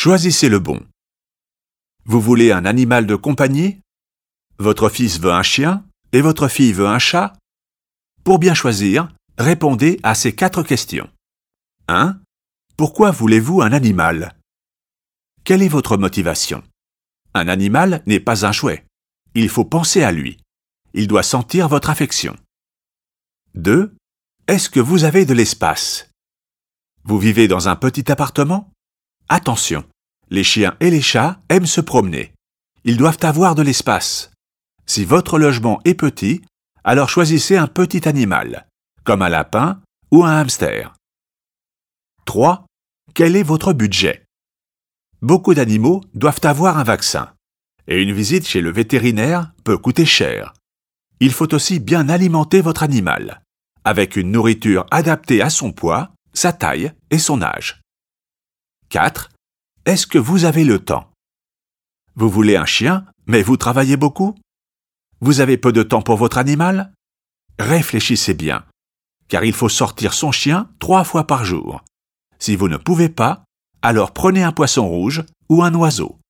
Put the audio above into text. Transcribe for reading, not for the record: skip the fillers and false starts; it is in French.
Choisissez le bon. Vous voulez un animal de compagnie? Votre fils veut un chien et votre fille veut un chat? Pour bien choisir, répondez à ces 4 questions. 1. Pourquoi voulez-vous un animal? Quelle est votre motivation? Un animal n'est pas un jouet. Il faut penser à lui. Il doit sentir votre affection. 2. Est-ce que vous avez de l'espace? Vous vivez dans un petit appartement? Attention, les chiens et les chats aiment se promener. Ils doivent avoir de l'espace. Si votre logement est petit, alors choisissez un petit animal, comme un lapin ou un hamster. 3. Quel est votre budget? Beaucoup d'animaux doivent avoir un vaccin, et une visite chez le vétérinaire peut coûter cher. Il faut aussi bien alimenter votre animal, avec une nourriture adaptée à son poids, sa taille et son âge. 4. Est-ce que vous avez le temps? Vous voulez un chien, mais vous travaillez beaucoup? Vous avez peu de temps pour votre animal? Réfléchissez bien, car il faut sortir son chien 3 fois par jour. Si vous ne pouvez pas, alors prenez un poisson rouge ou un oiseau.